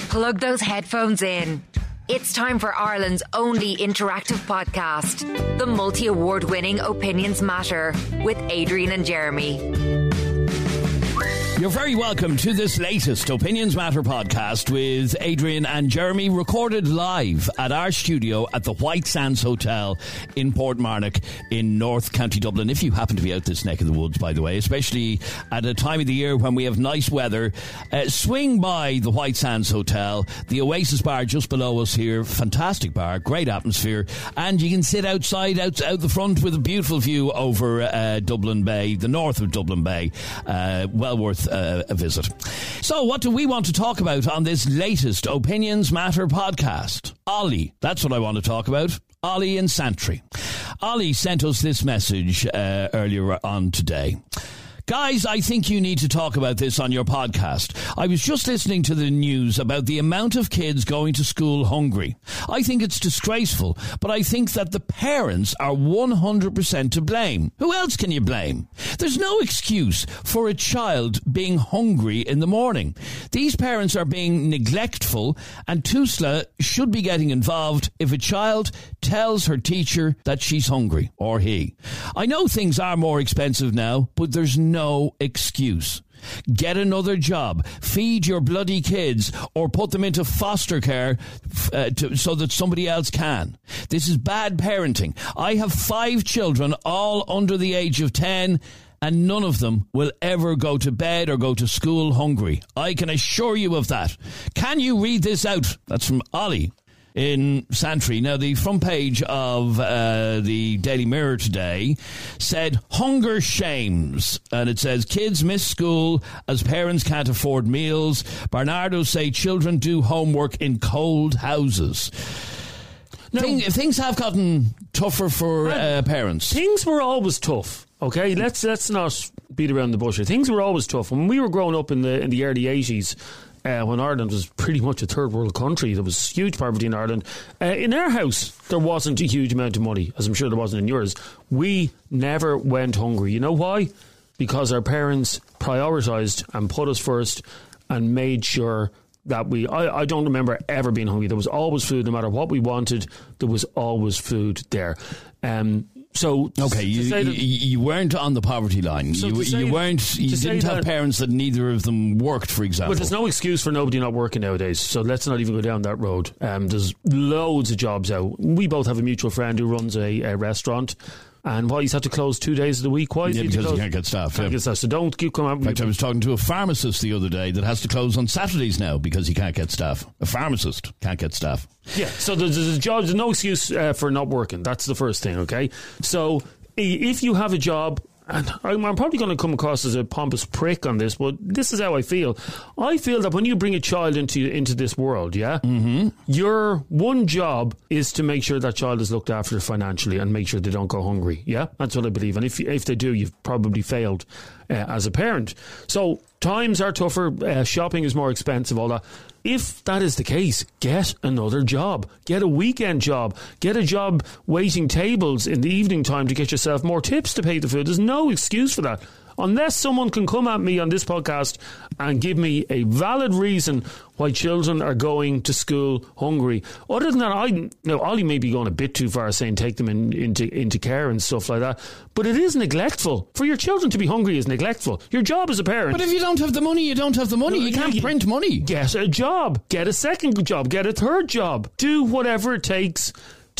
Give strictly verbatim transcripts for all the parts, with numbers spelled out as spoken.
Plug those headphones in. It's time for Ireland's only interactive podcast, the multi-award winning Opinions Matter with Adrian and Jeremy. You're very welcome to this latest Opinions Matter podcast with Adrian and Jeremy, recorded live at our studio at the White Sands Hotel in Portmarnock in North County Dublin. If you happen to be out this neck of the woods, by the way, especially at a time of the year when we have nice weather, uh, swing by the White Sands Hotel, the Oasis Bar just below us here. Fantastic bar, great atmosphere, and you can sit outside, out, out the front with a beautiful view over uh, Dublin Bay, the north of Dublin Bay. Uh, well worth Uh, a visit. So what do we want to talk about on this latest Opinions Matter podcast? Ollie, that's what I want to talk about. Ollie in Santry. Ollie sent us this message uh, earlier on today. Guys, I think you need to talk about this on your podcast. I was just listening to the news about the amount of kids going to school hungry. I think it's disgraceful, but I think that the parents are one hundred percent to blame. Who else can you blame? There's no excuse for a child being hungry in the morning. These parents are being neglectful, and TUSLA should be getting involved if a child tells her teacher that she's hungry, or he. I know things are more expensive now, but there's no No excuse. Get another job, feed your bloody kids, or put them into foster care uh, to, so that somebody else can. This is bad parenting. I have five children, all under the age of ten, and none of them will ever go to bed or go to school hungry. I can assure you of that. Can you read this out? That's from Ollie in Santry. Now, the front page of uh, the Daily Mirror today said, hunger shames. And it says, kids miss school as parents can't afford meals. Barnardos say children do homework in cold houses. Now, Thing, things have gotten tougher for uh, parents. Things were always tough. Okay, let's let's not beat around the bush here. Things were always tough. When we were growing up in the in the early eighties, Uh, when Ireland was pretty much a third world country, there was huge poverty in Ireland. Uh, in our house, there wasn't a huge amount of money, as I'm sure there wasn't in yours. We never went hungry. You know why? Because our parents prioritised and put us first and made sure that we... I, I don't remember ever being hungry. There was always food. No matter what we wanted, there was always food there. Um So okay, you, you, you weren't on the poverty line. So you, you weren't. You didn't have parents that neither of them worked, for example. But there's no excuse for nobody not working nowadays. So let's not even go down that road. Um, there's loads of jobs out. We both have a mutual friend who runs a, a restaurant. And why he's had to close two days of the week? Why? Yeah, because he can't get staff. Can't yeah. get staff. So don't keep coming up. In fact, I was talking to a pharmacist the other day that has to close on Saturdays now because he can't get staff. A pharmacist can't get staff. Yeah. So there's, there's a job. There's no excuse uh, for not working. That's the first thing. Okay. So if you have a job, and I'm, I'm probably going to come across as a pompous prick on this, but this is how I feel. I feel that when you bring a child into into this world, yeah, mm-hmm. your one job is to make sure that child is looked after financially and make sure they don't go hungry. Yeah, that's what I believe. And if if they do, you've probably failed uh, as a parent. So times are tougher. Uh, shopping is more expensive. All that. If that is the case, get another job. Get a weekend job. Get a job waiting tables in the evening time to get yourself more tips to pay the food. There's no excuse for that. Unless someone can come at me on this podcast and give me a valid reason why children are going to school hungry. Other than that, I you know Ollie may be going a bit too far saying take them in, into into care and stuff like that. But it is neglectful. For your children to be hungry is neglectful. Your job as a parent. But if you don't have the money, you don't have the money. You can't print money. Get a job. Get a second job. Get a third job. Do whatever it takes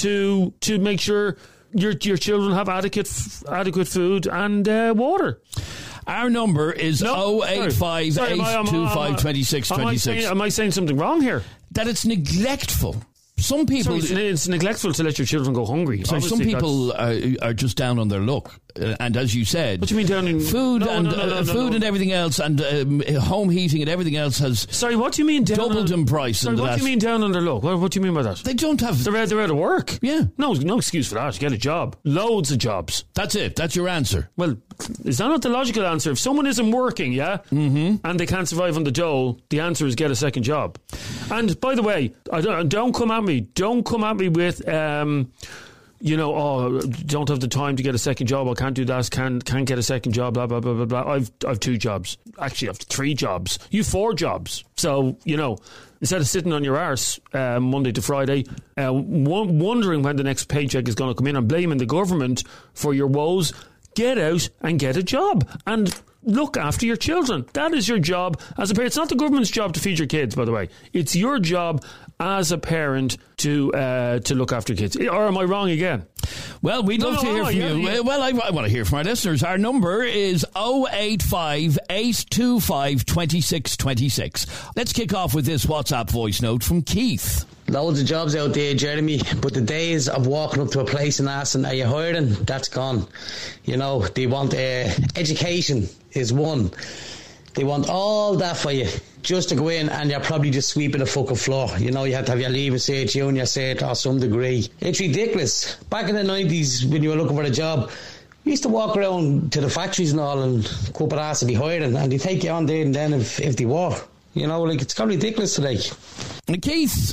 to to make sure your your children have adequate adequate food and uh, water. Our number is no, oh eight five, eight two five, two six two six. Am I saying something wrong here? That it's neglectful. Some people... So it's, it's neglectful to let your children go hungry. So Obviously some people are, are just down on their luck. Uh, and as you said... What do you mean down in... Food, no, and, no, no, no, uh, no, food no. and everything else and um, home heating and everything else has... Sorry, what do you mean down... Doubled on, in price. Sorry, in the what last, do you mean down on their luck? What, what do you mean by that? They don't have... They're out, they're out of work. Yeah. No, no excuse for that. Get a job. Loads of jobs. That's it. That's your answer. Well, is that not the logical answer? If someone isn't working, yeah, mm-hmm. and they can't survive on the dole, the answer is get a second job. And by the way, I don't, don't come at me. Don't come at me with... Um, you know, oh, don't have the time to get a second job. I can't do that. Can't can't get a second job. Blah blah blah blah blah. I've I've two jobs. Actually, I've three jobs. You four jobs. So you know, instead of sitting on your arse uh, Monday to Friday, uh, w- wondering when the next paycheck is going to come in and blaming the government for your woes, get out and get a job and look after your children. That is your job as a parent. It's not the government's job to feed your kids, by the way. It's your job as a parent to uh, to look after kids. Or am I wrong again? Well, we'd no, love no, to hear no, from yeah, you. yeah. Well, I, I want to hear from our listeners. Our number is oh eight five, eight two five, two six two six. Let's kick off with this WhatsApp voice note from Keith. Loads of jobs out there, Jeremy, but the days of walking up to a place and asking, are you hiring? That's gone. You know, they want uh, education is one. They want all that for you just to go in and you're probably just sweeping the fucking floor. You know, you have to have your leaving cert, junior cert or some degree. It's ridiculous. Back in the nineties when you were looking for a job, we used to walk around to the factories and all and couple of ass to be hiring and they take you on there and then if, if they were. You know, like, it's got ridiculous today. Keith,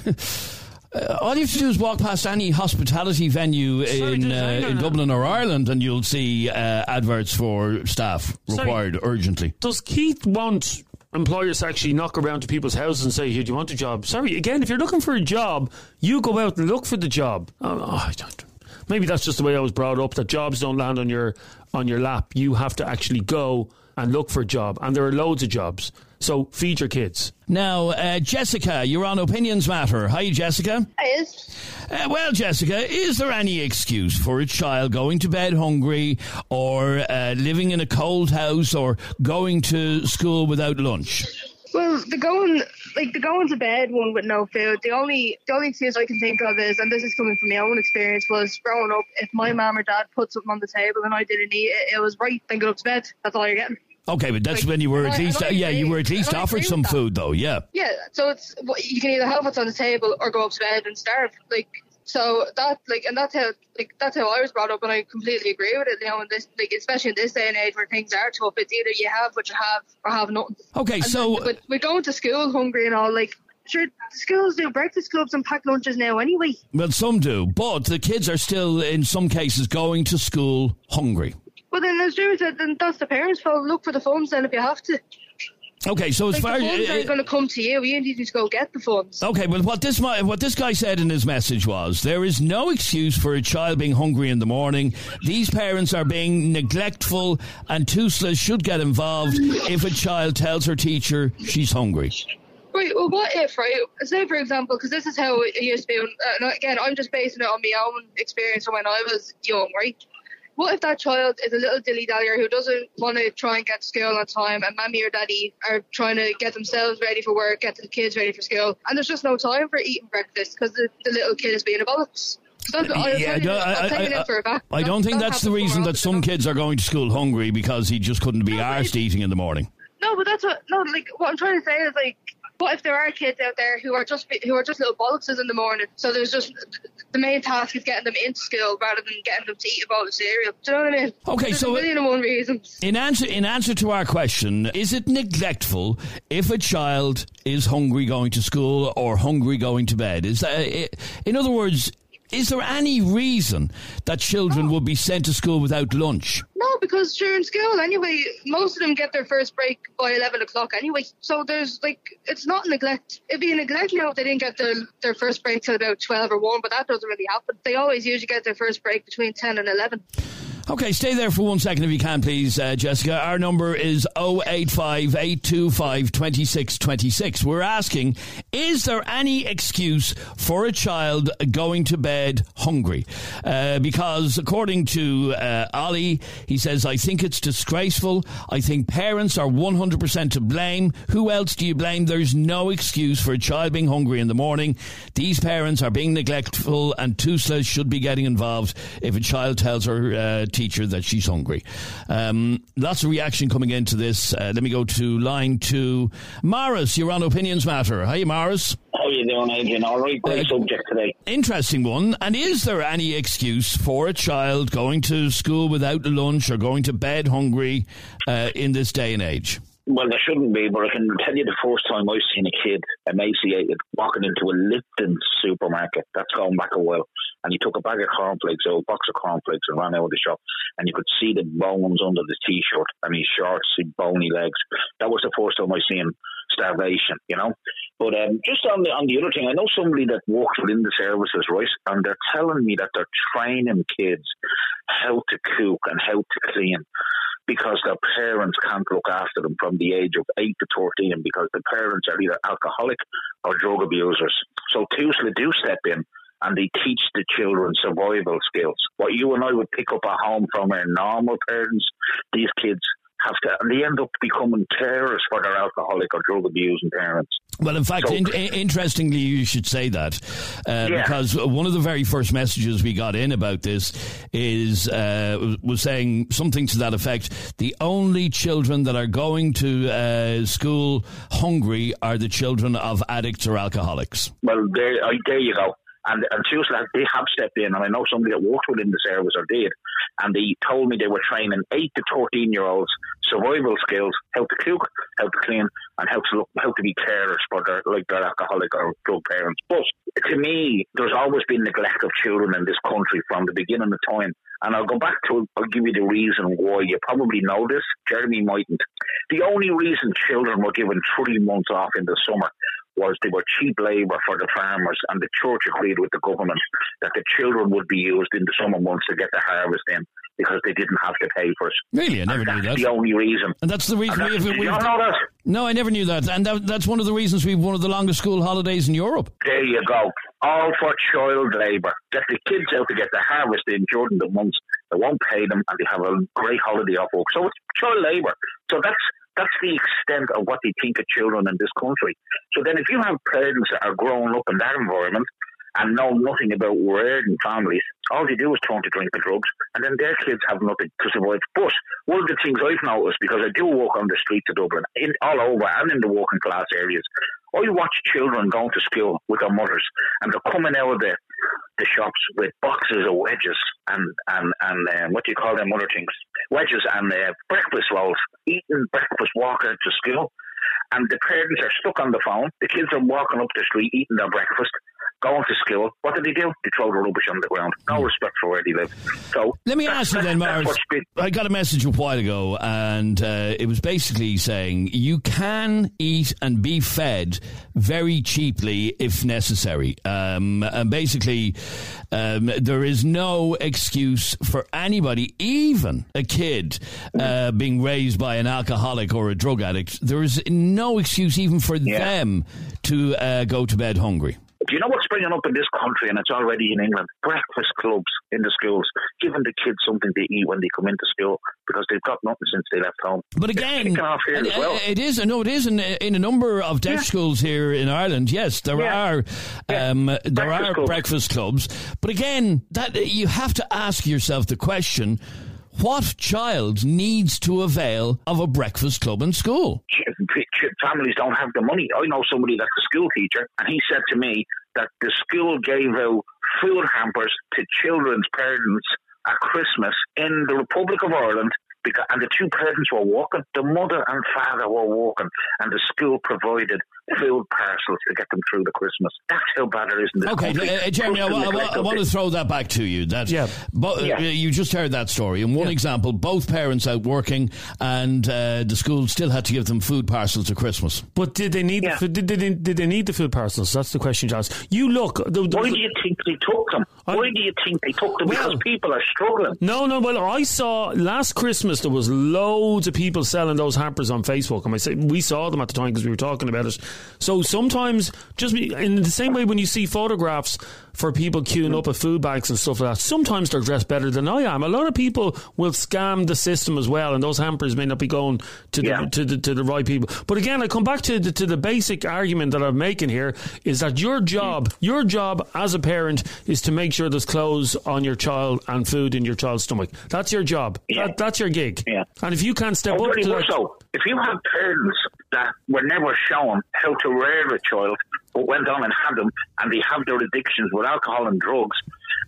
uh, all you have to do is walk past any hospitality venue Sorry, in hang uh, on. in Dublin or Ireland and you'll see uh, adverts for staff required Sorry. urgently. Does Keith want employers to actually knock around to people's houses and say, here, do you want a job? Sorry, again, if you're looking for a job, you go out and look for the job. Oh, oh, I don't, maybe that's just the way I was brought up, that jobs don't land on your on your lap. You have to actually go and look for a job. And there are loads of jobs. So feed your kids. Now, uh, Jessica, you're on Opinions Matter. Hi, Jessica. Hi. Uh, well, Jessica, is there any excuse for a child going to bed hungry or uh, living in a cold house or going to school without lunch? Well, the going like the going to bed one with no food. The only the only excuse I can think of is, and this is coming from my own experience, was growing up. If my mum or dad put something on the table and I didn't eat it, it was right. Then go up to bed. That's all you're getting. Okay, but that's Like, when you were and at I- least, and I yeah, you agree- were at least and I offered agree some with that. food, though. Yeah. Yeah, so it's you can either have what's on the table or go up to bed and starve. Like so that like and that's how like that's how I was brought up, and I completely agree with it. You know, in this like especially in this day and age where things are tough, it's either you have what you have or have nothing. Okay, And so then, but we're going to school hungry and all. Like sure, schools do breakfast clubs and pack lunches now anyway. well, some do, but the kids are still, in some cases, going to school hungry. Well, then as Drew said, then that's the parents' fault. Look for the funds then if you have to. Okay, so as Like, far the funds as aren't going to come to you. You need to go get the funds. okay, well, what this mi- what this guy said in his message was there is no excuse for a child being hungry in the morning. These parents are being neglectful, and toothless should get involved if a child tells her teacher she's hungry. Right, well, what if, right, say for example, because this is how it used to be, and again, I'm just basing it on my own experience from when I was young, right? What if that child is a little dilly-dallyer who doesn't want to try and get to school on time, and mommy or daddy are trying to get themselves ready for work, get the kids ready for school, and there's just no time for eating breakfast because the, the little kid is being a bollocks. That's, I'll Yeah, tell you, no, I- I'll tell you I- that for a fact. I don't That- think that that's the happens reason more that often some than kids are going to school hungry because he just couldn't be No, but arsed it- eating in the morning. No, but that's what. No, like what I'm trying to say is like, what if there are kids out there who are just who are just little bollockses in the morning? So there's just the main task is getting them into school rather than getting them to eat a bowl of cereal. Do you know what I mean? Okay, There's so- a million and one reasons. In answer, in answer to our question, is it neglectful if a child is hungry going to school or hungry going to bed? Is that, in other words, is there any reason that children would be sent to school without lunch? No, because during school anyway, most of them get their first break by eleven o'clock anyway. So there's like, it's not neglect. It'd be a neglect, you know, if they didn't get their their first break till about twelve or one, but that doesn't really happen. They always usually get their first break between ten and eleven. Okay, stay there for one second if you can, please, uh, Jessica. Our number is oh eight five, eight two five, two six two six. We're asking, is there any excuse for a child going to bed hungry? Uh, because according to uh, Ollie, he says, I think it's disgraceful. I think parents are one hundred percent to blame. Who else do you blame? There's no excuse for a child being hungry in the morning. These parents are being neglectful and toothless should be getting involved if a child tells her uh, teacher that she's hungry. Um, lots of reaction coming into this. Uh, let me go to line two. Morris, you're on Opinions Matter. Hi, Morris. How you doing, Adrian? All right, great Uh, subject today. Interesting one. And is there any excuse for a child going to school without lunch or going to bed hungry uh, in this day and age? Well, there shouldn't be, but I can tell you the first time I've seen a kid emaciated walking into a Lipton supermarket. That's going back a while. and he took a bag of cornflakes, or a box of cornflakes, and ran out of the shop, and you could see the bones under the t-shirt and his shorts, his bony legs. That was the first time I seen starvation, you know. But um, just on the on the other thing, I know somebody that works within the services, right, and they're telling me that they're training kids how to cook and how to clean, because their parents can't look after them from the age of eight to thirteen, because the parents are either alcoholic or drug abusers. So Tusla do step in and they teach the children survival skills. What you and I would pick up at home from our normal parents, these kids have to, and they end up becoming carers for their alcoholic or drug abusing parents. Well, in fact, so, in, interestingly, you should say that, uh, yeah. because one of the very first messages we got in about this is uh, was saying something to that effect. The only children that are going to uh, school hungry are the children of addicts or alcoholics. Well, there, uh, there you go. And, and Tusla, they have stepped in, and I know somebody that worked within the service or did, and they told me they were training eight to thirteen year olds survival skills, how to cook, how to clean, and how to look, how to be carers for their like their alcoholic or drug parents. But to me, there's always been neglect of children in this country from the beginning of time. And I'll go back to, I'll give you the reason why. You probably know this. Jeremy mightn't. The only reason children were given three months off in the summer was they were cheap labour for the farmers, and the church agreed with the government that the children would be used in the summer months to get the harvest in, because they didn't have to pay for it. Really? I never and knew that. That's the only reason. And that's the reason we have... Did you not know that? No, I never knew that. And that, that's one of the reasons we have one of the longest school holidays in Europe. There you go. All for child labour. Get the kids out to get the harvest in during the months. They won't pay them, and they have a great holiday off work. So it's child labour. So that's That's the extent of what they think of children in this country. So then if you have parents that are growing up in that environment and know nothing about rearing families, all they do is turn to drink and drugs, and then their kids have nothing to survive. But one of the things I've noticed, because I do walk on the streets of Dublin, in, all over and in the working class areas, I watch children going to school with their mothers, and they're coming out of the, the shops with boxes of wedges and, and, and um, what do you call them other things? Wedges and uh, breakfast rolls, eating breakfast, walking to school. And the parents are stuck on the phone. The kids are walking up the street, eating their breakfast, going to school. What do they do? They throw the rubbish on the ground. No respect for where they live. So let me ask you then, Mars. I got a message a while ago, and uh, it was basically saying you can eat and be fed very cheaply if necessary. Um, and basically, um, there is no excuse for anybody, even a kid, uh, being raised by an alcoholic or a drug addict. There is no excuse even for yeah. them to uh, go to bed hungry. Do you know what's springing up in this country, and it's already in England? Breakfast clubs in the schools, giving the kids something to eat when they come into school, because they've got nothing since they left home. But again, off here as well. it is, no, it is in, in a number of deaf yeah. schools here in Ireland. Yes, there yeah. are um, yeah. there breakfast are clubs. breakfast clubs. But again, that you have to ask yourself the question: what child needs to avail of a breakfast club in school? Families don't have the money. I know somebody that's a school teacher, and he said to me that the school gave out food hampers to children's parents at Christmas in the Republic of Ireland, because, and the two parents were working. The mother and father were working, and the school provided food parcels to get them through the Christmas. That's how bad it is in this okay, country. Okay, uh, Jeremy, I, I, I want to throw that back to you. That, yeah. But, yeah. Uh, you just heard that story. In one yeah. example, both parents out working, and uh, the school still had to give them food parcels at Christmas. But did they need? Yeah. The, did, did, they, did they need the food parcels? That's the question, Josh. You look. The, the, Why do you think they took them? I, Why do you think they took them? Well, because people are struggling. No, no. Well, I saw last Christmas there was loads of people selling those hampers on Facebook, and I say we saw them at the time because we were talking about it. So sometimes. Just in the same way when you see photographs for people queuing up at food banks and stuff like that, sometimes they're dressed better than I am. A lot of people will scam the system as well, and those hampers may not be going to the, yeah. to the, to the right people. But again, I come back to the, to the basic argument that I'm making here is that your job, your job as a parent is to make sure there's clothes on your child and food in your child's stomach. That's your job. Yeah. That, that's your gig. Yeah. And if you can't step oh, up to that... So, if you have parents that were never shown how to rear a child, but went on and had them, and they have their addictions with alcohol and drugs, and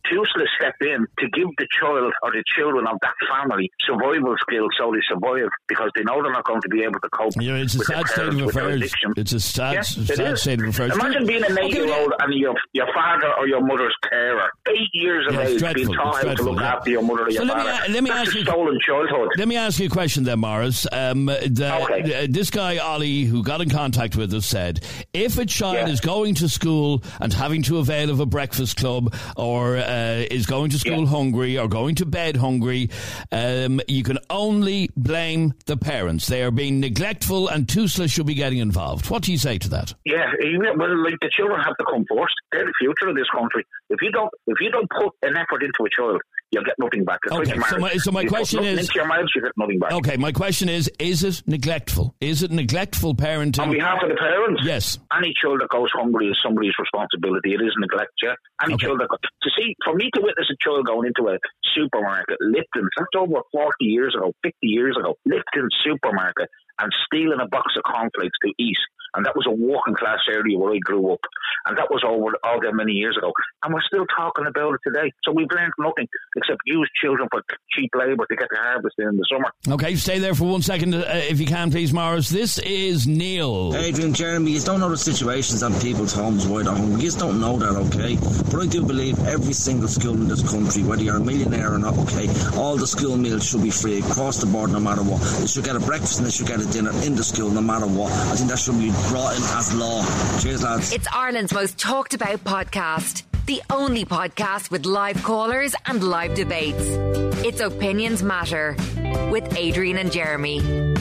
TUSLA step in to give the child or the children of that family survival skills so they survive, because they know they're not going to be able to cope. Yeah, it's a with sad state of affairs. It's a sad, yes, sad state of affairs. Imagine being an eight-year-old okay, and your your father or your mother's carer, eight years of yeah, age, dreadful, being taught how to look yeah. after your mother or so your let father. Me, let me That's ask a you, stolen childhood. Let me ask you a question then, Morris. Um, the, okay. uh, this guy, Ollie, who got in contact with us, said, if a child yeah. is going to school and having to avail of a breakfast club, or uh, is going to school yeah. hungry, or going to bed hungry, um, you can only blame the parents. They are being neglectful, and TUSLA should be getting involved. What do you say to that? Yeah, well, like, the children have to come first. They're the future of this country. If you don't, if you don't put an effort into a child, you'll get nothing back. It's okay, like so my, so my you question put is, into your marriage, you get nothing back. Okay, my question is: is it neglectful? Is it neglectful parenting on behalf of the parents? Yes. Any child that goes hungry is somebody's responsibility. It is neglect. Yeah. Any okay. child that goes, to see for me to witness a child going into a supermarket, Lipton's, that's over forty years ago, fifty years ago, Lipton's supermarket, and stealing a box of cornflakes to eat. And that was a working class area where I grew up. And that was over all that many years ago. And we're still talking about it today. So we've learned nothing except use children for cheap labour to get the harvest in the summer. Okay, stay there for one second, uh, if you can, please, Morris. This is Neil. Adrian, Jeremy, you don't know the situations at people's homes where they're hungry. You just don't know that, okay? But I do believe every single school in this country, whether you're a millionaire or not, okay, all the school meals should be free across the board no matter what. They should get a breakfast and they should get a dinner in the school no matter what. I think that should be brought in as law. Cheers, lads. It's Ireland's most talked about podcast. The only podcast with live callers and live debates. It's Opinions Matter with Adrian and Jeremy.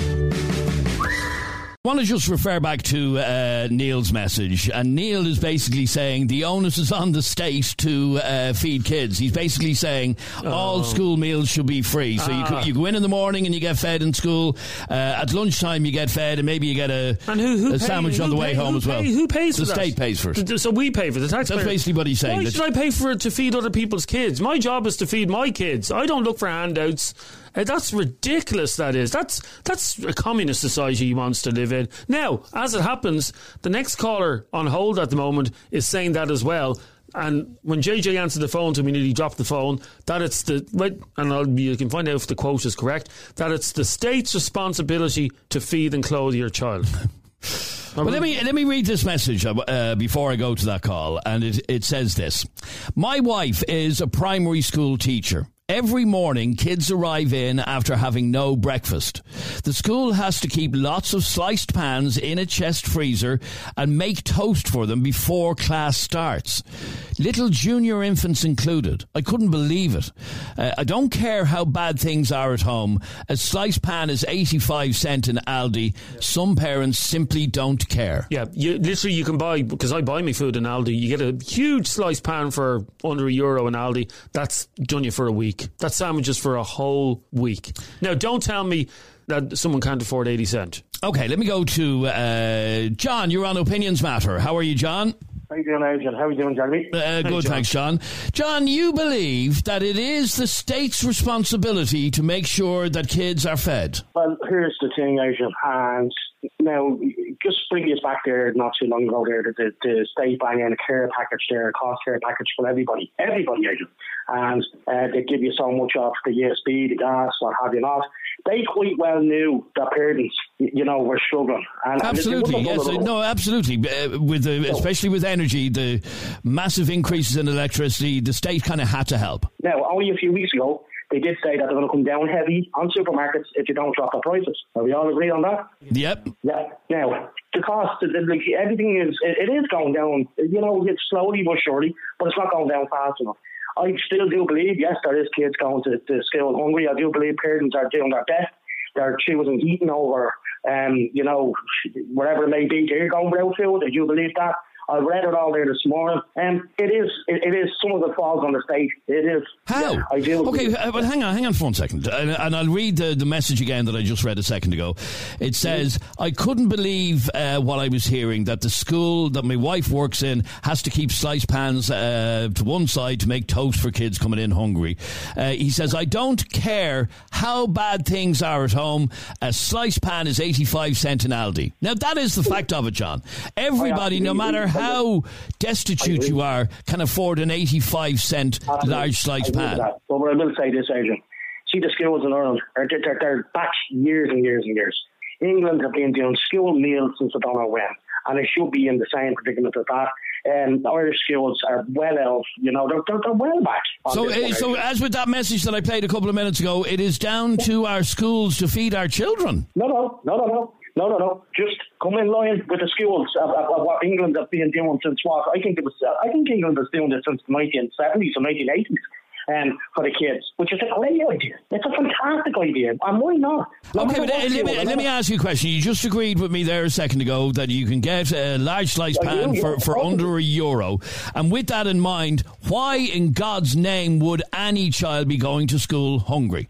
I want to just refer back to uh, Neil's message, and Neil is basically saying the onus is on the state to uh, feed kids. He's basically saying oh. all school meals should be free. So ah. you, you go in in the morning and you get fed in school. Uh, at lunchtime you get fed, and maybe you get a, and who, who a pay, sandwich on the way pay, home as well. Pay, who pays the for that? The state pays for it. So we pay for the taxpayer. That's basically what he's saying. Why should I pay for it to feed other people's kids? My job is to feed my kids. I don't look for handouts. Uh, that's ridiculous, that is. That's that's a communist society he wants to live in. Now, as it happens, the next caller on hold at the moment is saying that as well. And when J J answered the phone to me, nearly dropped the phone, that it's the, and I'll, you can find out if the quote is correct, that it's the state's responsibility to feed and clothe your child. Well, let me let me read this message uh, before I go to that call, and it, it says this. My wife is a primary school teacher. Every morning, kids arrive in after having no breakfast. The school has to keep lots of sliced pans in a chest freezer and make toast for them before class starts. Little junior infants included. I couldn't believe it. Uh, I don't care how bad things are at home. A sliced pan is eighty-five cents in Aldi. Some parents simply don't care. Yeah, you, literally you can buy, because I buy my food in Aldi, you get a huge sliced pan for under a euro in Aldi. That's done you for a week. That sandwich is for a whole week. Now, don't tell me that someone can't afford eighty cents. Okay, let me go to uh, John. You're on Opinions Matter. How are you, John? How you doing, Adrian? How are you doing, Jeremy? Uh, hey, good, John. Thanks, John. John, you believe that it is the state's responsibility to make sure that kids are fed? Well, here's the thing, Adrian. And now, just bring us back there not too long ago there, the, the state buying in a care package there, a cost care package for everybody. Everybody, Adrian. And uh, they give you so much off the U S B, the gas, what have you not. They quite well knew that parents, you know, were struggling. And, absolutely, and yes. No, absolutely. Uh, with the, especially with energy, the massive increases in electricity, the state kind of had to help. Now, only a few weeks ago, they did say that they're going to come down heavy on supermarkets if you don't drop the prices. Are we all agree on that? Yep. Yeah. Now, the cost, like, everything is, it, it is going down, you know, it's slowly but surely, but it's not going down fast enough. I still do believe, yes, there is kids going to, to school hungry. I do believe parents are doing their best. They're choosing eating over, um, you know, whatever it may be. They're going without food. I do believe that. I read it all there this morning. Um, it is, it, it is, some of it falls on the state. It is. How? Yeah, I do. Okay, uh, but hang on, hang on for one second. And, and I'll read the, the message again that I just read a second ago. It says, I couldn't believe uh, what I was hearing, that the school that my wife works in has to keep sliced pans uh, to one side to make toast for kids coming in hungry. Uh, he says, I don't care how bad things are at home. A sliced pan is eighty-five cents in Aldi. Now, that is the fact of it, John. Everybody, no matter how destitute you are can afford an eighty-five cent Absolutely. large slice pan. But what I will say this, Adrian, see the schools in Ireland, they're, they're, they're back years and years and years. England have been doing school meals since I don't know when, and it should be in the same predicament as that. And Irish schools are well off, you know, they're, they're, they're well back. So, uh, so as with that message that I played a couple of minutes ago, it is down to our schools to feed our children. No, no, no, no, no. No, no, no. Just come in line with the schools of, of, of what England have been doing since what? I think it was. Uh, I think England was doing this since the nineteen seventies or nineteen eighties. Um, for the kids, which is a great idea. It's a fantastic idea, and why not? No okay, but uh, let, me, let me ask you a question. You just agreed with me there a second ago that you can get a large slice yeah, pan you, for, for under a euro. And with that in mind, why in God's name would any child be going to school hungry?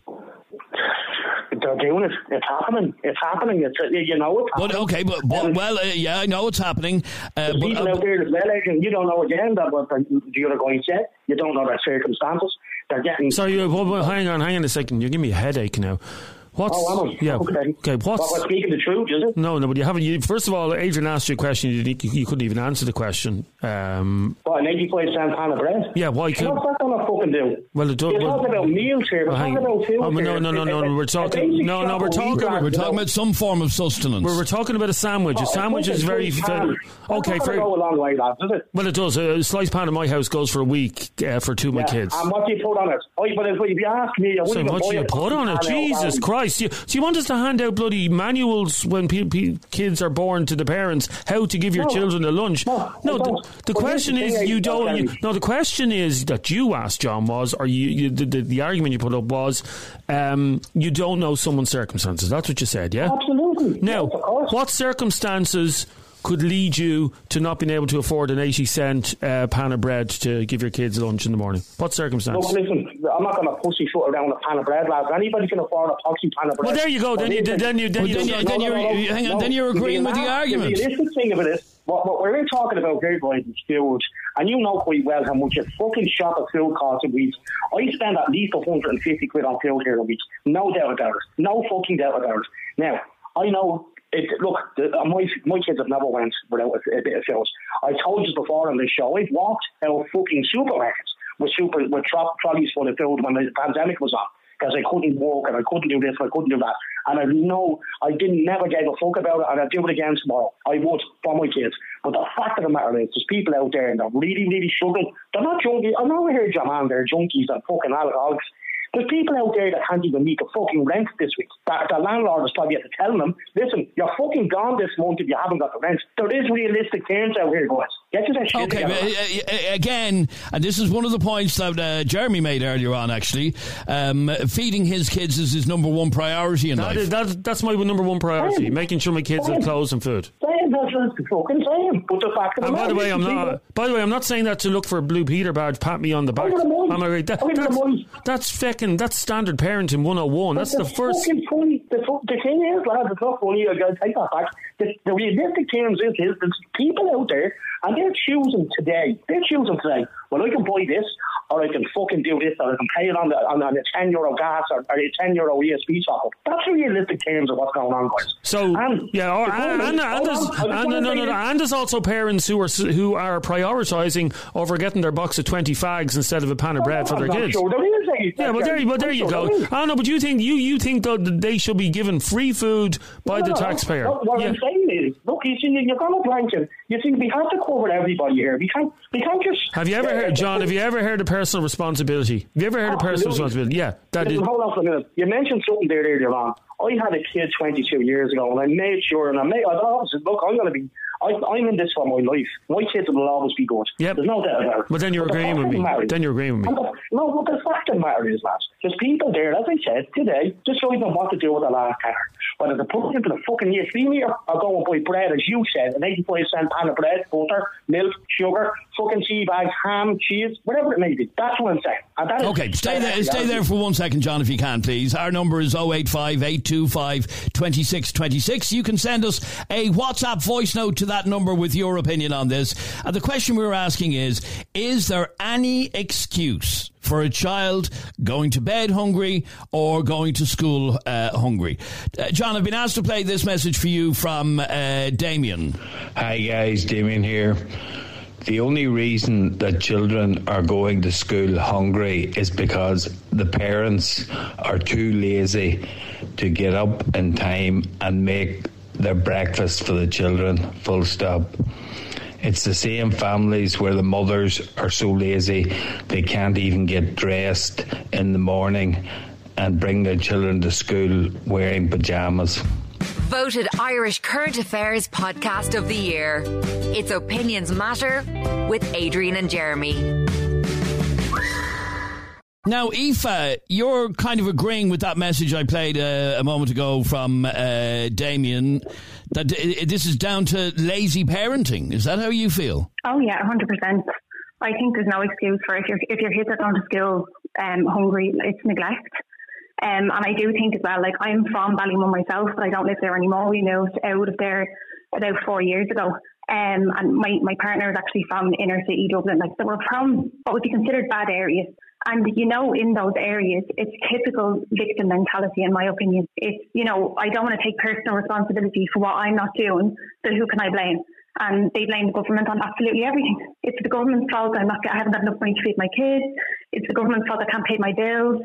They're doing it. It's happening. It's happening. It's you know it's happening. But okay, but, but um, well, uh, yeah, I know it's happening. Uh, but, people uh, out there as well, and you don't know again that what the, the other guy said. You don't know their circumstances. They're getting. Sorry, uh, well, well, hang on, hang on a second. You're giving me a headache now. What's, oh, am I? Yeah. Okay. Okay. What's? Well, we're speaking the truth, is it? No, no. But you haven't. You, first of all, Adrian asked you a question. You, you, you couldn't even answer the question. Um, what, an eighty-five cent pan of bread? Yeah. Why? Can, what's that going to fucking do? Well, it does. You're well, talking about meals here. We're well, talking about food. Oh, no, no, no, no, no. We're talking. No, no. We're talking. We're, we're talking about some form of sustenance. We're, we're talking about a sandwich. Oh, a sandwich is very. very okay. For go a long way, lads, does it? Well, it does. A slice pan in my house goes for a week uh, for two of yeah. my kids. And what do you put on it? Oh, but if you ask me, I wouldn't so what do you put on it? Jesus Christ! You, do you want us to hand out bloody manuals when pe- pe- kids are born to the parents how to give your no, children a lunch? No, no the, the question is you don't. You, no, the question is that you asked, John, was or you, you the, the, the argument you put up was um, you don't know someone's circumstances. That's what you said, yeah? Absolutely. Now, yes, what circumstances could lead you to not being able to afford an eighty cent uh, pan of bread to give your kids lunch in the morning? What circumstances? Look, listen, I'm not going to pussyfoot around a pan of bread, lads. Anybody can afford a poxy pan of bread. Well, there you go. Then you, then you, then you, then you, then you're, hang on. Then you're agreeing with the argument. The realistic thing of it is, what, what we're talking about here, guys, is food, and you know quite well how much a fucking shop of food costs a week. I spend at least one hundred fifty quid on food here a week. No doubt about it. No fucking doubt about it. Now, I know. It, look, the, my my kids have never went without a, a bit of food. I told you before on the show, I've walked out fucking supermarkets with super with tro- trolleys full of food when the pandemic was on, because I couldn't walk and I couldn't do this and I couldn't do that. And I know I didn't never gave a fuck about it, and I'd do it again tomorrow. I would for my kids. But the fact of the matter is, there's people out there and they're really, really struggling. They're not junkies. I know I heard your man, they're junkies and fucking alcoholics. There's people out there that can't even meet the fucking rent this week. That the landlord is probably have to tell them, listen, you're fucking gone this month if you haven't got the rent. There is realistic terms out here, guys. Get to that shit Okay, together. but uh, again, and this is one of the points that uh, Jeremy made earlier on, actually, um, feeding his kids is his number one priority in that life. Is, that, that's my number one priority, same. Making sure my kids same. have clothes and food. Same, that's the fucking same. But the fact of the and by the way, I'm not. By the way, I'm not saying that to look for a blue Peter badge, pat me on the back. I'm right. That, that's, that's fucking. That's standard parenting one oh one. That's the, the first. Fucking funny. The, the thing is, lads, it's not funny. I gotta take that back. The, the realistic terms is, is there's people out there, and they're choosing today. They're choosing today. Well, I can buy this, or I can fucking do this, or I can pay it on the on, on a ten euro gas or, or a ten euro E S P top up. That's the realistic terms of what's going on, guys. So and yeah, or, and, and, and, there's, and, no, no, no, and there's also parents who are who are prioritising over getting their box of twenty fags instead of a pan of bread for their kids. Sure there is a, yeah, but there, but there you go. I know, but you think you you think that they should be given free food by no, the no, taxpayer? No, what yeah. I'm saying is, look, you see, you're going to blanket. You see, we have to cover everybody here. We can't, we can't just. Have you ever uh, heard, John? Have you ever heard of personal responsibility? Have you ever heard absolutely. of personal responsibility? Yeah, that Listen, is. Hold on for a minute. You mentioned something there earlier on. I had a kid twenty-two years ago, and I made sure, and I made, I always said, look, I'm going to be, I, I'm in this for my life. My kids will always be good. Yep. There's no doubt about it. But then you're but agreeing with me. Matters, then you're agreeing with me. The, no, but the fact of the matter is, lads, there's people there, as I said, today, just don't even know what to do with the last car. Whether to put it into the fucking E S P meter or go and buy bread, as you said, an eighty-five cent pan of bread, butter, milk, sugar, fucking tea bags, ham, cheese, whatever it may be. That's what I'm saying. And that okay, is, stay there stay there for one second, John, if you can, please. Our number is oh eight five, eight two five, two six two six. You can send us a WhatsApp voice note to that that number with your opinion on this. And the question we were asking is, is there any excuse for a child going to bed hungry or going to school uh, hungry? Uh, John, I've been asked to play this message for you from uh, Damien. Hi guys, Damien here. The only reason that children are going to school hungry is because the parents are too lazy to get up in time and make their breakfast for the children, full stop. It's the same families where the mothers are so lazy they can't even get dressed in the morning and bring their children to school wearing pyjamas. Voted Irish Current Affairs Podcast of the Year. It's Opinions Matter with Adrian and Jeremy. Now, Aoife, you're kind of agreeing with that message I played uh, a moment ago from uh, Damien, that uh, this is down to lazy parenting. Is that how you feel? Oh, yeah, one hundred percent. I think there's no excuse for it. If, if your kids are going to school um, hungry, it's neglect. Um, and I do think as well, like I'm from Ballymun myself, but I don't live there anymore. We moved out of there about four years ago. Um, and my, my partner is actually from inner city Dublin. Like, so we're from what would be considered bad areas. And, you know, in those areas, it's typical victim mentality, in my opinion. It's, you know, I don't want to take personal responsibility for what I'm not doing, so who can I blame? And they blame the government on absolutely everything. It's the government's fault I'm not, I haven't got enough money to feed my kids. It's the government's fault I can't pay my bills.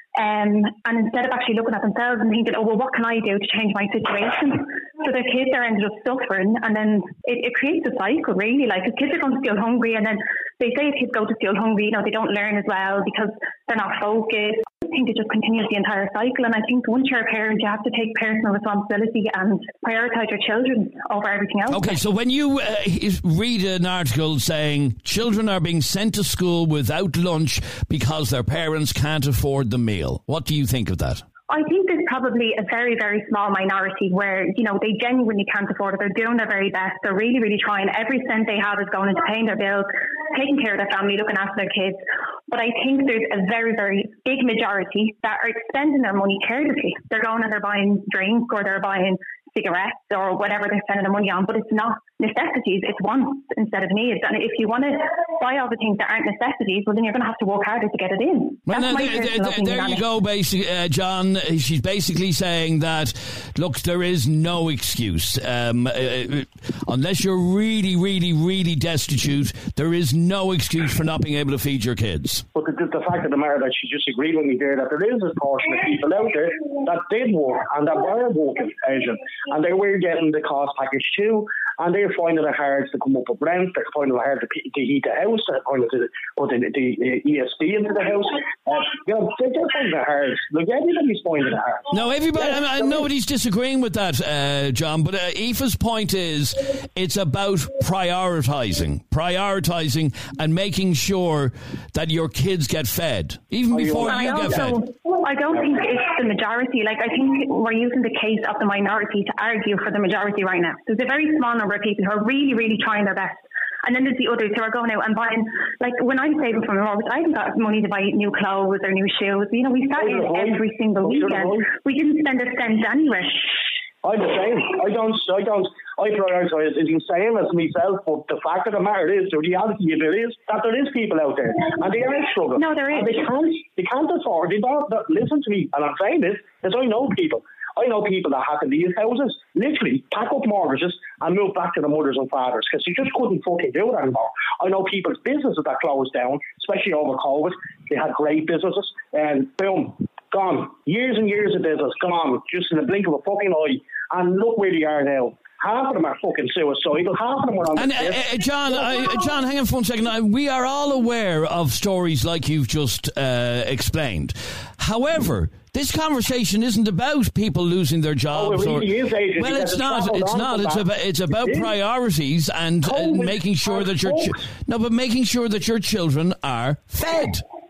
Um, and instead of actually looking at themselves and thinking, oh, well, what can I do to change my situation? So their kids are ended up suffering, and then it, it creates a cycle, really. Like, if kids are going to school hungry, and then they say if kids go to school hungry, you know, they don't learn as well because they're not focused. I think it just continues the entire cycle. And I think once you're a parent, you have to take personal responsibility and prioritise your children over everything else. Okay, so when you uh, read an article saying children are being sent to school without lunch because their parents can't afford the meal, what do you think of that? I think there's probably a very, very small minority where, you know, they genuinely can't afford it. They're doing their very best. They're really, really trying. Every cent they have is going into paying their bills, taking care of their family, looking after their kids. But I think there's a very, very big majority that are spending their money carelessly. They're going and they're buying drink or they're buying cigarettes or whatever they're spending their money on, but it's not necessities, it's wants instead of needs. And if you want to buy all the things that aren't necessities, well, then you're going to have to work harder to get it in. Well, That's now, my there, personal there, opinion there on you it. go, basically, uh, John. She's basically saying that, look, there is no excuse. Um, uh, unless you're really, really, really destitute, there is no excuse for not being able to feed your kids. But the, the, the fact of the matter that she just agreed with me there, that there is a portion of people out there that did work and that were working, Asian, and they were getting the cost package too, and they're finding it hard to come up with rent, they're finding it hard to, to heat the house, they're finding it to put the, the, the E S D into the house. Uh, you know, they're, they're finding it hard. Look, everybody's finding it hard. No, everybody, Yeah, I mean, nobody's disagreeing with that, uh, John, but uh, Aoife's point is it's about prioritising, prioritising and making sure that your kids get fed, even before And you I get also, fed. I don't think it's the majority. Like, I think we're using the case of the minority to argue for the majority right now. There's a very small number of people who are really, really trying their best. And then there's the others who are going out and buying, like, when I'm saving from a mortgage, I haven't got money to buy new clothes or new shoes. You know, we sat in every single weekend. We didn't spend a cent anywhere. I'm the same. I don't, I don't, I prioritise it the same as myself, but the fact of the matter is, the reality of it is that there is people out there, and they are struggling. No, there is. And they can't, they can't afford, they don't, don't listen to me, and I'm saying this, because I know people. I know people that have to leave houses, literally pack up mortgages and move back to their mothers and fathers because they just couldn't fucking do it anymore. I know people's businesses that closed down, especially over COVID. They had great businesses, and boom, gone. Years and years of business gone, just in the blink of a fucking eye. And look where they are now. Half of them are fucking suicidal. Half of them are on And the uh, uh, John, I, John, hang on for one second. Uh, we are all aware of stories like you've just uh, explained. However, this conversation isn't about people losing their jobs. Oh, it really or, is, Adrian, well, because it's it's not. travelled It's on not. from It's that. about. It's about It is. priorities and uh, COVID making sure are that your ch- folks. no, but making sure that your children are fed.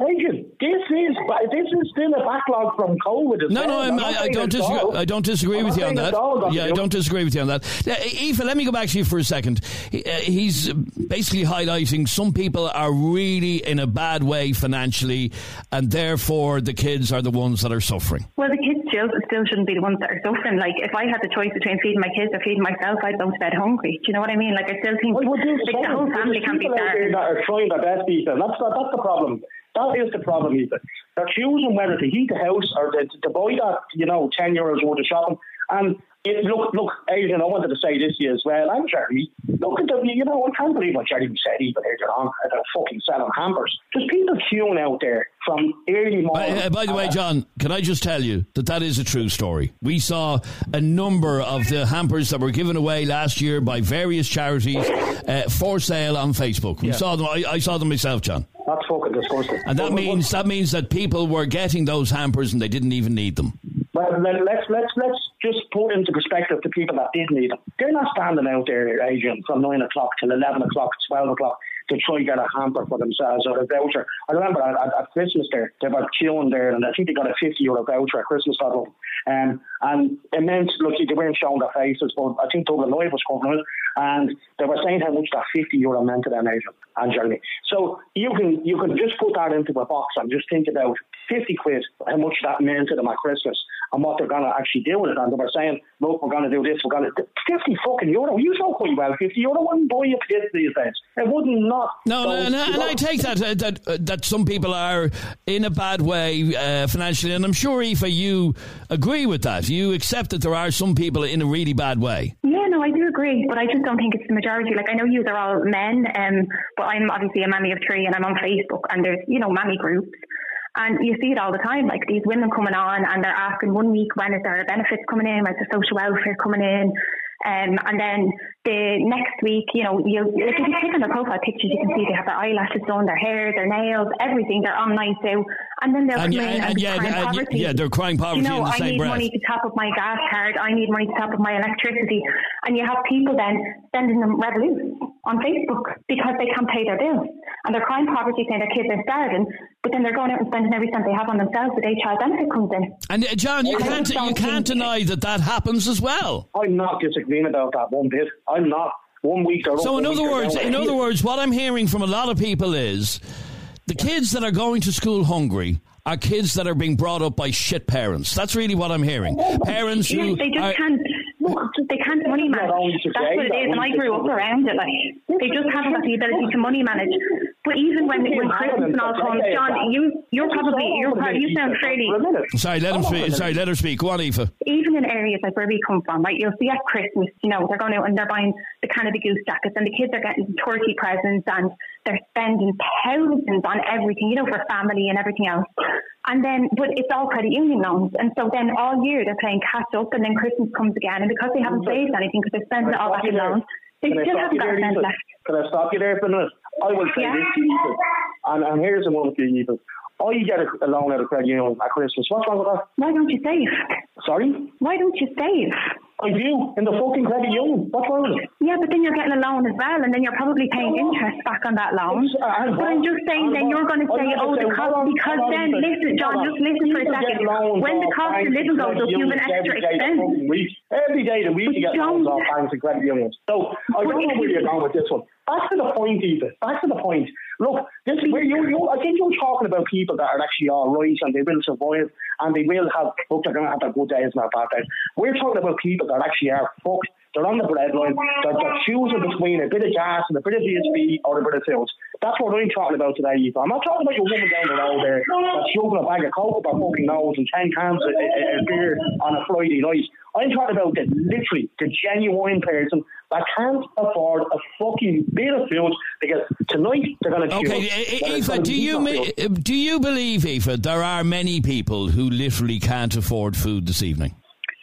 Adrian, this is this is still a backlog from COVID. No, no, I'm, I, I don't disagree. All. I don't disagree I'm with you on that. Yeah, you. I don't disagree with you on that. Uh, Aoife, let me go back to you for a second. He, uh, he's basically highlighting some people are really in a bad way financially, and therefore the kids are the ones that are suffering. Well, the kids still, still shouldn't be the ones that are suffering. Like, if I had the choice between feeding my kids or feeding myself, I'd go to bed hungry. Do you know what I mean? Like, I still think well, like, the whole family can be starved. That are trying their best, Ethan. That's the, that's the problem. That is the problem, Ethan. They're choosing whether to heat the house or to, to buy that, you know, ten euros worth of shopping. And it, look, look, Adrian, I wanted to say this to you as well. And Jeremy, look at the, you know, I can't believe what Jeremy said even earlier on. They're fucking selling hampers. There's people queuing out there from early morning. By, uh, by the way, John, can I just tell you that that is a true story? We saw a number of the hampers that were given away last year by various charities uh, for sale on Facebook. We yeah. saw them. I, I saw them myself, John. That's fucking disgusting. And that means that means that people were getting those hampers and they didn't even need them. Well, let's let's let's just put into perspective the people that did need them. They're not standing out there, Adrian, from nine o'clock till eleven o'clock, twelve o'clock to try and get a hamper for themselves or a voucher. I remember at, at Christmas there, they were queuing there, and I think they got a fifty euro voucher at Christmas that one. Um, and it meant, look, they weren't showing their faces, but I think Dublin Live was covering it, and they were saying how much that fifty euro meant to them, Adrian and Jeremy. So you can you can just put that into a box and just think about fifty quid, how much that meant to them at Christmas and what they're going to actually do with it. And they were saying, look, we're going to do this, we're going to... fifty fucking euro. You know quite well, fifty euro wouldn't buy you kids these days. It wouldn't not... No, no, no, and I take that, uh, that, uh, that some people are in a bad way uh, financially, and I'm sure, Aoife, you agree with that. You accept that there are some people in a really bad way. Yeah, no, I do agree, but I just don't think it's the majority. Like, I know you are all men, um, but I'm obviously a mammy of three, and I'm on Facebook, and there's, you know, mammy groups. And you see it all the time, like these women coming on and they're asking one week when is there benefits coming in, like the social welfare coming in, um, and then the next week, you know, you like if you click on their profile pictures, you can see they have their eyelashes done, their hair, their nails, everything. They're on nights out, and then they'll and come yeah, in and, and yeah, crying and poverty. Yeah, they're crying poverty. You know, in the I same need breath. money to top up my gas card. I need money to top up my electricity, and you have people then sending them revolutes on Facebook because they can't pay their bills, and they're crying poverty, saying their kids are starving, but then they're going out and spending every cent they have on themselves. The day child benefit comes in. And uh, John, you can't you can't deny that that happens as well. I'm not disagreeing about that one bit. I'm not. One week they're So up, in other words, in other words, what I'm hearing from a lot of people is the kids that are going to school hungry are kids that are being brought up by shit parents. That's really what I'm hearing. Parents yes, who they just are, can't. They can't money manage. That's what it is, and I grew up around it. Like they just haven't got the ability to money manage. But even when when Christmas and all comes, John, you you're probably you're probably, you sound fairly. Sorry, let him speak. Sorry, let her speak. Go on, Aoife. Even in areas like where we come from, right? You'll see at Christmas, you know, they're going out and they're buying the Canada Goose jackets, and the kids are getting turkey presents, and they're spending thousands on everything, you know, for family and everything else. And then, but it's all credit union loans, and so then all year they're playing catch up, and then Christmas comes again, and because they haven't saved anything, because they're spending it all back in loans, they still haven't got a cent left. Can I stop you there for a minute? I will say yeah. this to you, and, and here's the one for you, I get a, a loan out of credit union at Christmas. What's wrong with that? Why don't you save? Sorry? Why don't you save? I do, in the fucking credit union. What's wrong with it? Yeah, but then you're getting a loan as well, and then you're probably paying interest back on that loan. Uh, but I'm just saying, then you're going to say, oh, the cost, because then, listen, John, just listen for a second. When the cost of living goes up, you have an extra expense. Every day of the week you get loans off banks and credit unions. So I don't know where you're going with this one. Back to the point, Eva. Back to the point. Look, this is where you, you. I think you're talking about people that are actually all right and they will survive and they will have. Look, they're going to have their good days and their bad days. We're talking about people that actually are fucked. They're on the breadline. They're, they're choosing between a bit of gas and a bit of V S B or a bit of tills. That's what I'm talking about today, Eva. I'm not talking about your woman down the road there that's shoving a bag of coke up her fucking nose and ten cans of, of, of beer on a Friday night. I'm talking about the literally the genuine person that can't afford a fucking bit of food because tonight they're going to. Okay, Aoife, do you ma- do you believe, Aoife, there are many people who literally can't afford food this evening?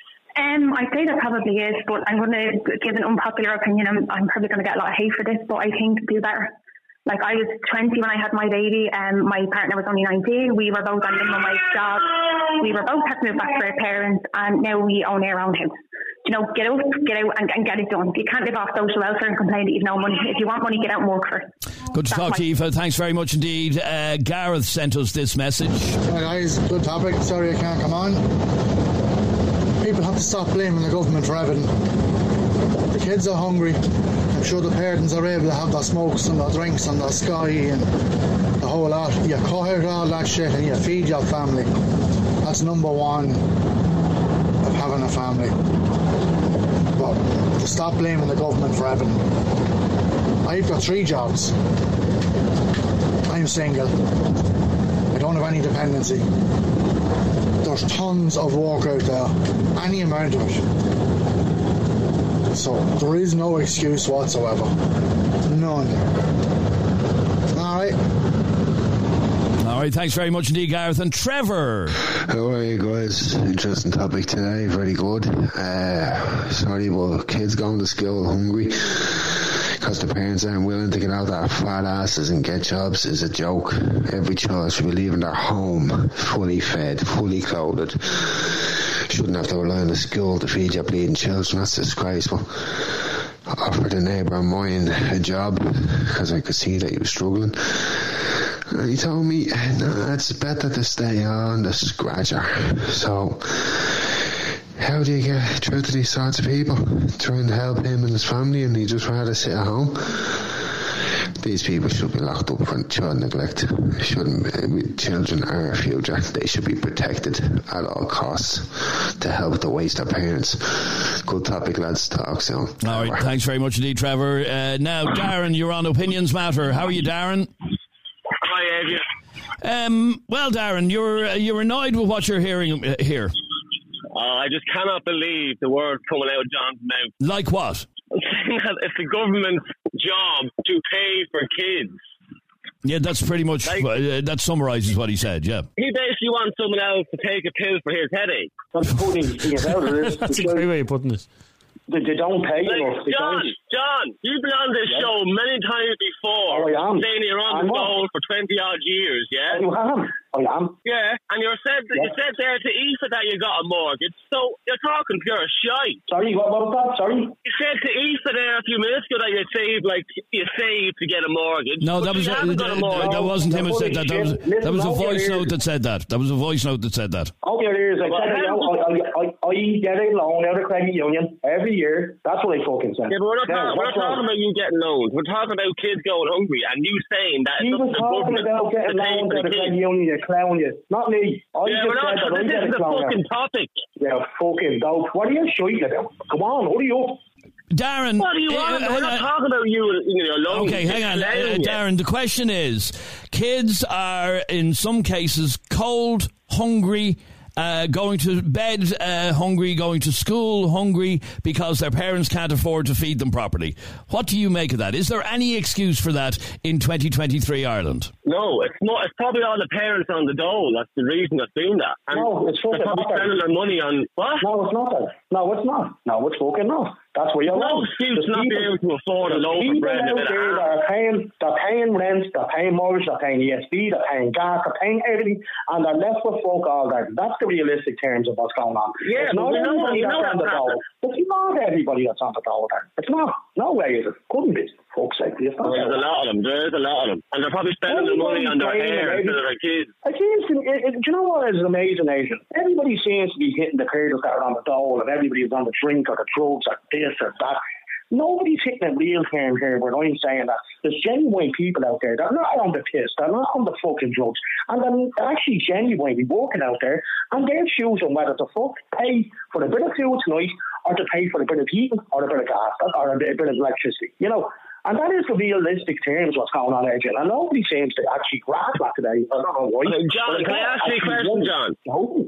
Um, I'd say there probably is, but I'm going to give an unpopular opinion. I'm, I'm probably going to get a lot of hate for this, but I think do better. Like, I was twenty when I had my baby, and my partner was only nineteen. We were both on minimum wage jobs. We were both had to move back to our parents, and now we own our own house. You know, get out, get out and, and get it done. You can't live off social welfare and complain that you've no money. If you want money, get out and work for it. Good to That's talk my- to you, Aoife. Thanks very much indeed. Uh, Gareth sent us this message. Hi guys, good topic. Sorry I can't come on. People have to stop blaming the government for everything. The kids are hungry. I'm sure the parents are able to have their smokes and their drinks and their Sky and the whole lot. You cut out all that shit and you feed your family. That's number one of having a family. But stop blaming the government for everything. I've got three jobs. I'm single. I don't have any dependency. There's tons of work out there. Any amount of it. So there is no excuse whatsoever. None. Alright. All right, thanks very much indeed, Gareth. And Trevor. How are you guys? Interesting topic today, very good. Uh, sorry about kids going to school hungry because the parents aren't willing to get out their fat asses and get jobs is a joke. Every child should be leaving their home fully fed, fully clothed. Shouldn't have to rely on the school to feed your bleeding children. That's disgraceful. I offered a neighbour of mine a job because I could see that he was struggling. And he told me, no, it's better to stay on the scratcher. So, how do you get through to these sorts of people? Trying to help him and his family, and he just rather sit at home. These people should be locked up for child neglect. Shouldn't be. Children are a future. They should be protected at all costs to help the waste of parents. Good topic, lads. Talk soon. All right, thanks very much indeed, Trevor. Uh, now, Darren, you're on Opinions Matter. How are you, Darren? Hi, Adrian. Um, well, Darren, you're uh, you're annoyed with what you're hearing uh, here. Uh, I just cannot believe the words coming out of John's mouth. Like what? Saying that it's the government's job to pay for kids. Yeah, that's pretty much, Like- uh, that summarises what he said, yeah. He basically wants someone else to take a pill for his headache. That's putting things out of this. That's a great way of putting it. They, they don't pay Like, enough. They John, don't. John, you've been on this Yeah. show many times before, Oh, I am. saying you're on I'm the what? dole for twenty odd years, yeah? I am. I am. Yeah, and you said you Yeah. said there to Aoife that you got a mortgage, so you're talking pure shite. Sorry, what, what was that? Sorry? You said to Aoife there a few minutes ago that you saved, like, you saved to get a mortgage. No, that but was you uh, haven't got a that, mortgage. that wasn't him who said that. That was, Listen, that was a now voice you're note that said that. That was a voice note that said that. Open your ears. I Well, said it, how- I, I, I, I get a loan out of credit union every year. That's what I fucking said. Yeah, but we're not, Now, talking, we're not what's talking wrong? about you getting loans. We're talking about kids going hungry and you saying that He it's up was to the talking government about to getting pay loans for out the of credit kids. union, you clown you. Not me. I Yeah, just we're not. said that I This get is a the clown fucking out. topic. Yeah, fucking dope. What are you shouting about? Come on, hurry up. Darren. What do you uh, want? uh, We're not uh, talking about you in your loans. Okay, hang on. Uh, Clown you. Darren, the question is, kids are, in some cases, cold, hungry, uh, going to bed uh, hungry, going to school hungry because their parents can't afford to feed them properly. What do you make of that? Is there any excuse for that in twenty twenty-three Ireland? No, it's not. It's probably all the parents on the dole. That's the reason that's doing that. And No, it's fucking they're probably not that. spending their money on what? No, it's not that. No, it's not. No, it's fucking not. That's where you're No wrong. excuse There's not being able to afford a there's loaf of people bread and a out bit of there that ham. are paying, they're paying rent, they're paying mortgage, they're paying E S B, they're paying gas, they're paying everything, and they're left with fuck all that. That's the realistic terms of what's going on. Yeah, it's but not we know- everybody we know that's on the that's dole. It's not everybody that's on the dole there. It's not. No way is it. Couldn't be. Fuck's sake. It's not. There's a lot of them. There's a lot of them. And they're probably spending their money on their hair instead of their kids. It seems to, it, it, do you know what is amazing, Asian? Everybody seems to be hitting the cradles that are on the dole, and everybody's on the drink or the drugs or this or that. Nobody's hitting a real term here where I'm saying that there's genuine people out there that are not on the piss, they're not on the fucking drugs, and they're actually genuinely working out there, and they're choosing whether to fuck pay for a bit of food tonight or to pay for a bit of heating or a bit of gas or a bit, a bit of electricity, you know. And that is the realistic terms what's going on, Adrian. And nobody seems to actually grasp that today. I don't know why. Uh, John, But can I ask you a actually question, won't. John? No.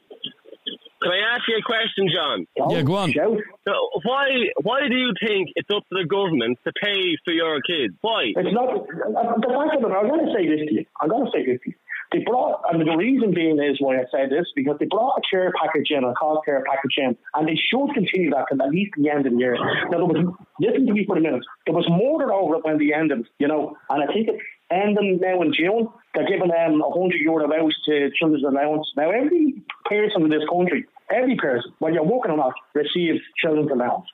Can I ask you a question, John? Yeah, go on. Shout. So why why do you think it's up to the government to pay for your kids? Why? It's not the fact of it. I'm going to say this to you. I'm going to say this to you. They brought, and the reason being is why I say this, because they brought a care package in, a cost care package in, and they should continue that till at least the end of the year. Now, there was, listen to me for a minute, there was more than over it when they ended, you know, and I think it's ending now in June. They're giving them a hundred euro out to children's allowance. Now, every person in this country, every person, whether you're working or not, receives children's allowance.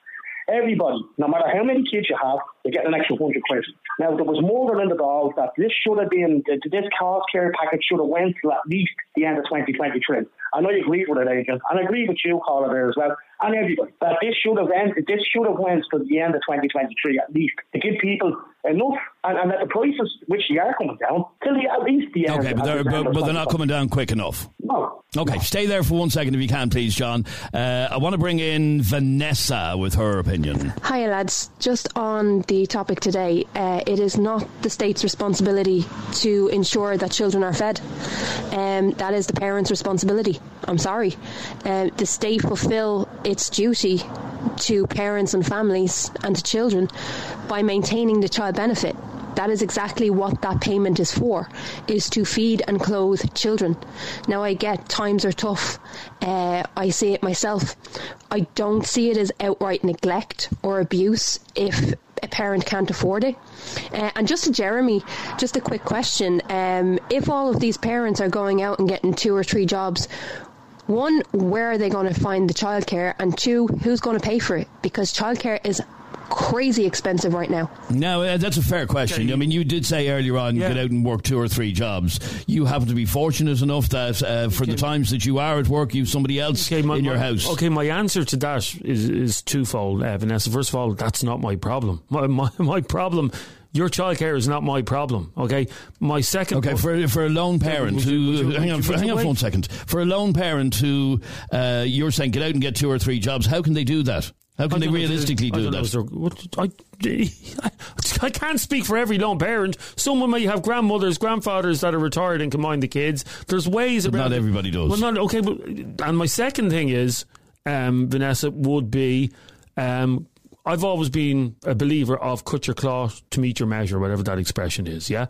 everybody, no matter how many kids you have, they get an extra hundred quid. Now, there was more than the balls that this should have been, this cost care package should have went to at least the end of twenty twenty-three. I know you agreed with it, Adrian, and I agree with you, Carla, there as well, and everybody, that this should have ended, this should have went to the end of twenty twenty-three at least, to give people enough, and, and that the prices, which they are coming down, till the, at least the end. Okay, but they're, but, but they're not coming down quick enough. No. Okay, stay there for one second if you can, please, John. Uh, I want to bring in Vanessa with her opinion. Hi, lads. Just on the topic today, uh, it is not the state's responsibility to ensure that children are fed. Um, that is the parents' responsibility. I'm sorry. Uh, the state fulfil its duty to parents and families and to children by maintaining the child benefit. That is exactly what that payment is for, is to feed and clothe children. Now, I get times are tough. Uh, I see it myself. I don't see it as outright neglect or abuse if a parent can't afford it. Uh, and just to Jeremy, just a quick question. Um, if all of these parents are going out and getting two or three jobs, one, where are they going to find the childcare? And two, who's going to pay for it? Because childcare is crazy expensive right now. No, uh, that's a fair question. I mean, you did say earlier on, yeah. get out and work two or three jobs. You happen to be fortunate enough that uh, for okay. the times that you are at work, you've somebody else okay, my, in your my, house. Okay, my answer to that is, is twofold, uh, Vanessa. First of all, that's not my problem. My, my, my problem... Your childcare is not my problem, okay? My second... Okay, for for a lone parent who... You, hang on, for, hang on for one second. For a lone parent who, uh, you're saying, get out and get two or three jobs, how can they do that? How can they realistically do that? Know, what, I, I can't speak for every lone parent. Someone may have grandmothers, grandfathers that are retired and can mind the kids. There's ways... But not everybody does. Well, not, okay, but... And my second thing is, um, Vanessa, would be... Um, I've always been a believer of cut your cloth to meet your measure, whatever that expression is, yeah?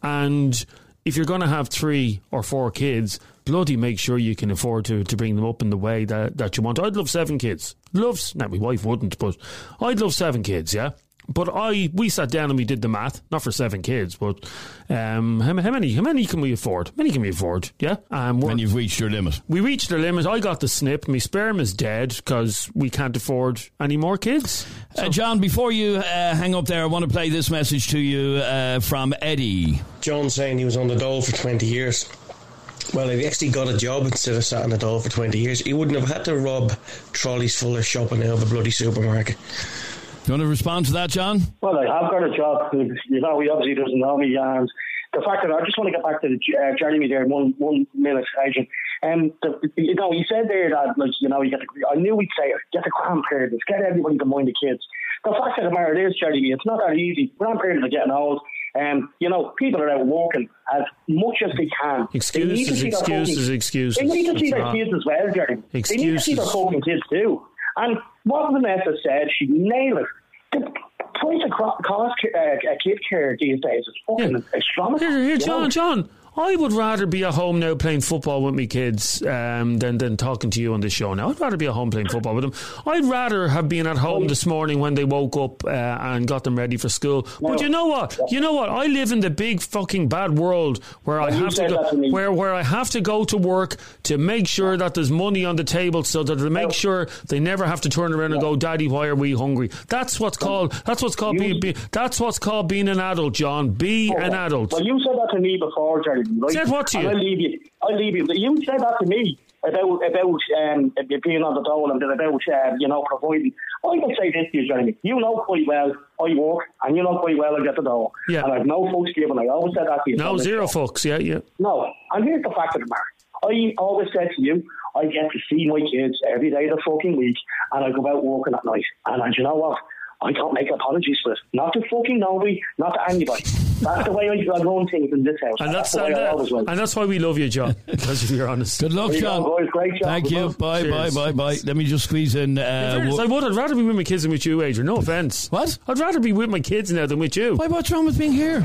And if you're going to have three or four kids, bloody make sure you can afford to, to bring them up in the way that, that you want. I'd love seven kids. Loves, now my wife wouldn't, but I'd love seven kids, yeah? But I, we sat down and we did the math, not for seven kids, but um, how, how many? How many can we afford? How many can we afford? Yeah, um, and you've reached your limit. We reached our limit. I got the snip. My sperm is dead because we can't afford any more kids. So. Uh, John, before you uh, hang up there, I want to play this message to you uh, from Eddie. John saying he was on the dole for twenty years. Well, if he actually got a job instead of sat on the dole for twenty years, he wouldn't have had to rob trolleys full of shopping out of a bloody supermarket. Do you want to respond to that, John? Well, I have got a job. You know, he obviously doesn't know me. And the fact that I just want to get back to the, uh, Jeremy there one one minute, Adrian. Um, the, you know, he said there that, like, you know, you get the, I knew he'd say it, get the grandparents, get everybody to mind the kids. The fact of the matter is, Jeremy, it's not that easy. Grandparents are getting old. Um, you know, people are out working as much as they can. Excuses, they excuses, excuses. They need to see their kids as well, Jeremy. Excuses. They need to see their fucking kids too. And what Vanessa said, she nailed it. The price of cost uh, kid care these days is fucking yeah. astronomical. Here, here, John, John. I would rather be at home now playing football with my kids um, than, than talking to you on this show now. I'd rather be at home playing football with them. I'd rather have been at home this morning when they woke up uh, and got them ready for school. No. But you know what? You know what? I live in the big fucking bad world where well, I have to go, to where where I have to go to work to make sure that there's money on the table so that to make no. sure they never have to turn around no. and go, Daddy, why are we hungry? That's what's called that's what's called being be, that's what's called being an adult, John. Be oh, an adult. Well, you said that to me before, Jerry. Right? Said what to you? I'll leave you. I'll leave you. You said that to me about about um, being on the dole and about uh, you know providing. I would say this to you, Jeremy. You know quite well I work, and you know quite well I get the dole. Yeah. And I've no fucks given. I always said that to you. No zero fucks. Yeah, yeah. No. And here's the fact of the matter. I always said to you, I get to see my kids every day of the fucking week, and I go out working at night. And, and you know what? I don't make apologies for it. Not to fucking nobody, not to anybody. That's the way I run things in this house. And that's, that's the way and, I always run. And that's why we love you, John. Because you're honest. Good luck, John. Go, Great job. Thank you. Bye, Cheers. bye, bye, bye. Let me just squeeze in. Uh, in fairness, I would. I'd rather be with my kids than with you, Adrian. No offence. What? I'd rather be with my kids now than with you. Why? What's wrong with being here?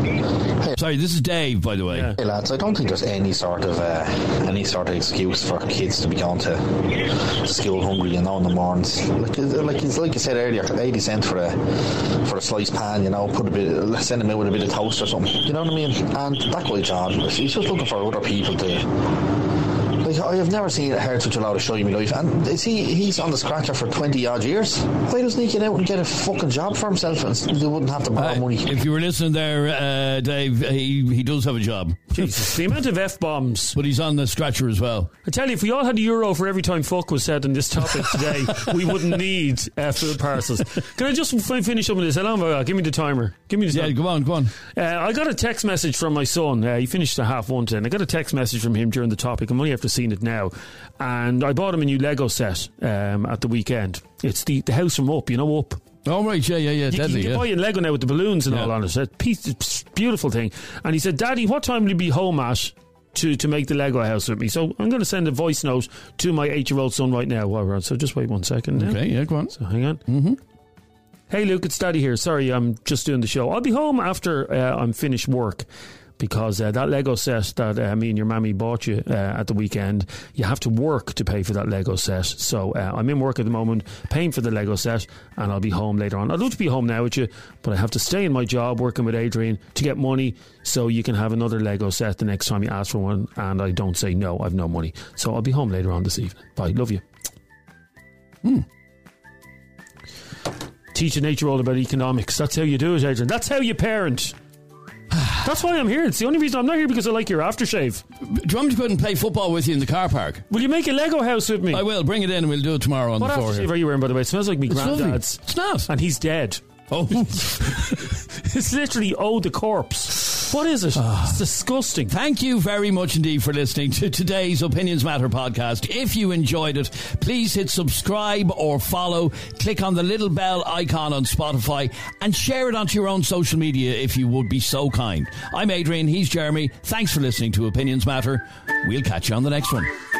Hey. Sorry, this is Dave, by the way. Yeah. Hey lads, I don't think there's any sort of uh, any sort of excuse for kids to be going to school hungry, you know, in the mornings. Like, like, like you said earlier, eighty cent for a for a sliced pan, you know, put a bit, send them out with a bit of toast or something. You know what I mean? And that guy John, he's just looking for other people to. Like, I have never seen a hair touch a lot of shine in my life. And is he, he's on the scratcher for twenty odd years. Why doesn't he get out and get a fucking job for himself and they wouldn't have to borrow Uh, money? if you were listening there, uh, Dave, he, he does have a job. Jesus, the amount of F-bombs. But he's on the scratcher as well. I tell you, if we all had a euro for every time fuck was said on this topic today, we wouldn't need uh, food parcels. Can I just f- finish up with this? How long have I got? Give me the timer. Give me the timer. Yeah, go on, go on. Uh, I got a text message from my son. Uh, he finished at half one today. And I got a text message from him during the topic. I'm only after seeing it now. And I bought him a new Lego set um, at the weekend. It's the, the house from Up, you know, Up. Oh, right, yeah, yeah, yeah, You, deadly, you can yeah. buy a Lego now with the balloons and Yeah. all on it. It's a piece, it's a beautiful thing. And he said, Daddy, what time will you be home at to, to make the Lego house with me? So I'm going to send a voice note to my eight-year-old son right now while we're on. So just wait one second now. Okay, yeah, go on. So hang on. Mm-hmm. Hey, Luke, it's Daddy here. Sorry, I'm just doing the show. I'll be home after uh, I'm finished work. Because uh, that Lego set that uh, me and your mammy bought you uh, at the weekend, you have to work to pay for that Lego set. So uh, I'm in work at the moment, paying for the Lego set, and I'll be home later on. I'd love to be home now with you, but I have to stay in my job working with Adrian to get money so you can have another Lego set the next time you ask for one, and I don't say no, I've no money. So I'll be home later on this evening. Bye, love you. Hmm. Teach an eight-year-old about economics. That's how you do it, Adrian. That's how you parent. That's why I'm here. It's the only reason I'm not here because I like your aftershave. Do you want me to go out and play football with you in the car park? Will you make a Lego house with me? I will. Bring it in and we'll do it tomorrow on what the floor. aftershave Here. are you wearing, by the way? It smells like me It's granddad's. lovely. It's not. And he's dead. Oh. It's literally oh the corpse. What is it? It's disgusting. Thank you very much indeed for listening to today's Opinions Matter podcast. If you enjoyed it, please hit subscribe or follow. Click on the little bell icon on Spotify and share it onto your own social media if you would be so kind. I'm Adrian, he's Jeremy. Thanks for listening to Opinions Matter. We'll catch you on the next one.